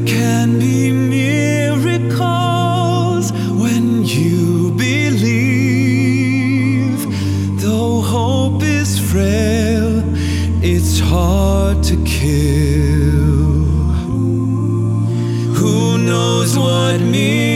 can be miracles when you believe. Though hope is frail, it's hard to kill. Who knows what miracles